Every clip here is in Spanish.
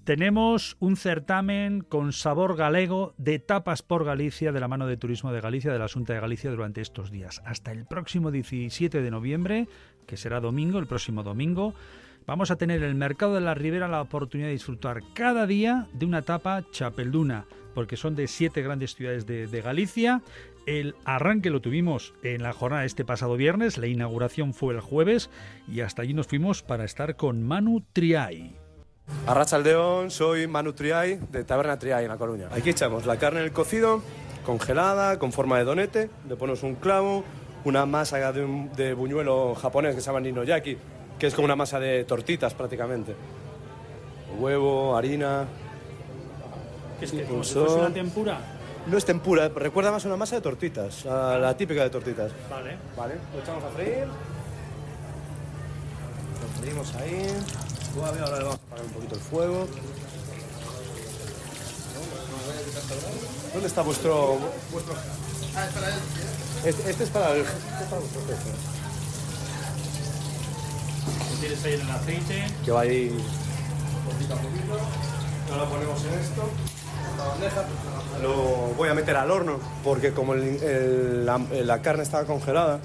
Tenemos un certamen con sabor galego de tapas por Galicia de la mano de Turismo de Galicia, de la Xunta de Galicia, durante estos días. Hasta el próximo 17 de noviembre, que será domingo, el próximo domingo, vamos a tener en el Mercado de la Ribera la oportunidad de disfrutar cada día de una tapa chapelduna, porque son de 7 grandes ciudades de Galicia. El arranque lo tuvimos en la jornada este pasado viernes, la inauguración fue el jueves y hasta allí nos fuimos para estar con Manu Triay. Arratsaldeon, soy Manu Triay de Taberna Triay en La Coruña. Aquí echamos la carne en el cocido, congelada, con forma de donete, le ponemos un clavo, una masa de buñuelo japonés que se llama ninoyaki, que es como una masa de tortitas prácticamente. Huevo, harina... ¿Qué es que como si fuese una tempura? No es tempura, recuerda más a una masa de tortitas, a la típica de tortitas. Vale. Lo echamos a freír. Lo freímos ahí. Suave, ahora le vamos a apagar un poquito el fuego. ¿Dónde está vuestro... Ah, es para él. Este es para vuestro jefe. Lo tienes ahí en el aceite. Que va ahí poquito a poquito. Ahora lo ponemos en esto. La bandeja. Lo voy a meter al horno porque como la carne estaba congelada,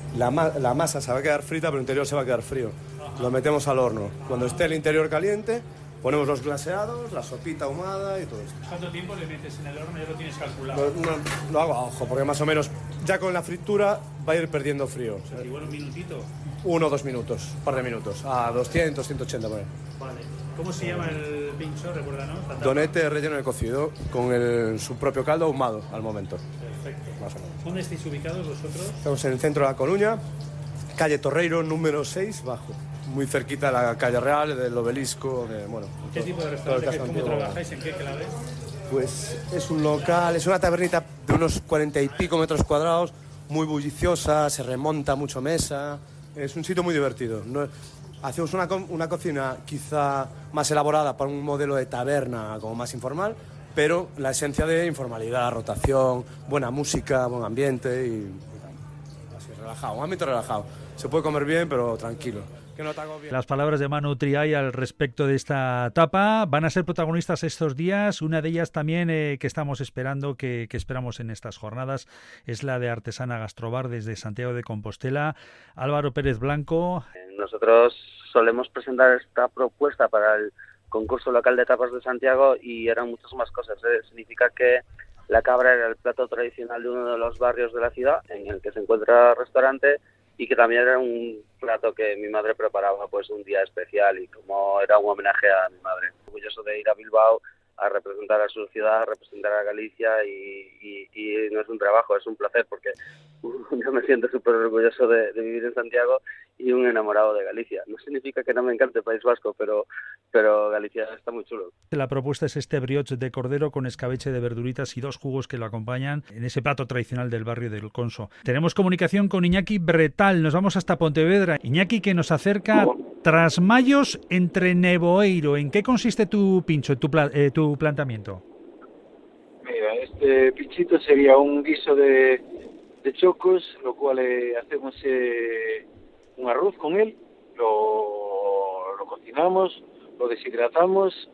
la masa se va a quedar frita, pero el interior se va a quedar frío. Lo metemos al horno. Cuando esté el interior caliente, ponemos los glaseados, la sopita ahumada y todo esto. ¿Cuánto tiempo le metes en el horno? Ya lo tienes calculado. Lo hago a ojo, porque más o menos ya con la fritura va a ir perdiendo frío. O sea, igual un minutito. 1 o 2 minutos, un par de minutos, a 200, 180 por ahí. Vale. ¿Cómo se llama el pincho? Recuérdanos. Donete relleno de cocido con su propio caldo ahumado al momento. Perfecto. Más o menos. ¿Dónde estáis ubicados vosotros? Estamos en el centro de La Coruña, calle Torreiro, número 6, bajo. Muy cerquita de la calle Real, del obelisco, ¿Qué tipo de restaurante? ¿Cómo trabajáis? ¿En qué clave? Pues es un local, es una tabernita de unos 40 y pico metros cuadrados, muy bulliciosa, se remonta mucho mesa, es un sitio muy divertido. Hacemos una cocina quizá más elaborada para un modelo de taberna como más informal, pero la esencia de informalidad, rotación, buena música, buen ambiente y así relajado, un ámbito relajado. Se puede comer bien, pero tranquilo. Las palabras de Manu Triay al respecto de esta tapa van a ser protagonistas estos días. Una de ellas también que estamos esperando, que esperamos en estas jornadas, es la de Artesana Gastrobar desde Santiago de Compostela. Álvaro Pérez Blanco. Nosotros solemos presentar esta propuesta para el concurso local de tapas de Santiago y eran muchas más cosas. Significa que la cabra era el plato tradicional de uno de los barrios de la ciudad en el que se encuentra el restaurante, y que también era un plato que mi madre preparaba pues un día especial y como era un homenaje a mi madre. Orgulloso de ir a Bilbao a representar a su ciudad, a representar a Galicia y no es un trabajo, es un placer porque yo me siento súper orgulloso de vivir en Santiago y un enamorado de Galicia. No significa que no me encante el País Vasco, pero Galicia está muy chulo. La propuesta es este brioche de cordero con escabeche de verduritas y 2 jugos que lo acompañan en ese plato tradicional del barrio del Conso. Tenemos comunicación con Iñaki Bretal, nos vamos hasta Pontevedra. Iñaki, que nos acerca tras Mayos entre Neboeiro. ¿En qué consiste tu pincho, tu planteamiento? Mira, este pinchito sería un guiso de chocos, lo cual hacemos un arroz con él, lo cocinamos, lo deshidratamos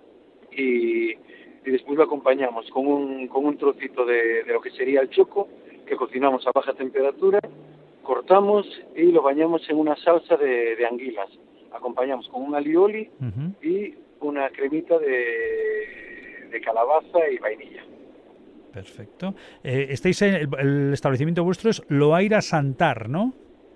y después lo acompañamos con un trocito de lo que sería el choco, que cocinamos a baja temperatura, cortamos y lo bañamos en una salsa de anguilas. Acompañamos con un alioli y una cremita de calabaza y vainilla. Perfecto. Estáis el establecimiento vuestro es Loaira Santar, ¿no?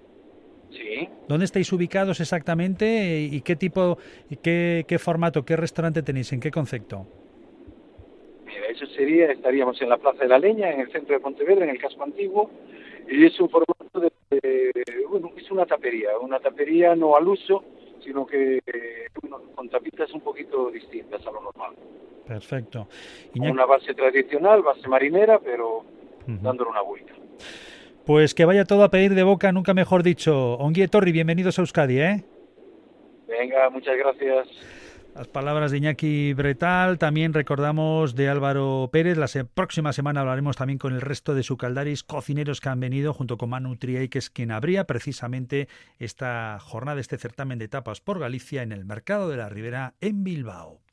Sí. ¿Dónde estáis ubicados exactamente y qué tipo, qué formato, qué restaurante tenéis, en qué concepto? Mira, eso estaríamos en la Plaza de la Leña, en el centro de Pontevedra, en el casco antiguo, y es un formato es una tapería no al uso, sino que con tapitas un poquito distintas a lo normal. Perfecto. Una base tradicional, base marinera, pero dándole una vuelta. Pues que vaya todo a pedir de boca, nunca mejor dicho. Ongi etorri, bienvenidos a Euskadi, ¿eh? Venga, muchas gracias. Las palabras de Iñaki Bretal, también recordamos de Álvaro Pérez. La próxima semana hablaremos también con el resto de sucaldaris cocineros que han venido, junto con Manu Triay, que es quien abría precisamente esta jornada, este certamen de tapas por Galicia en el Mercado de la Ribera en Bilbao.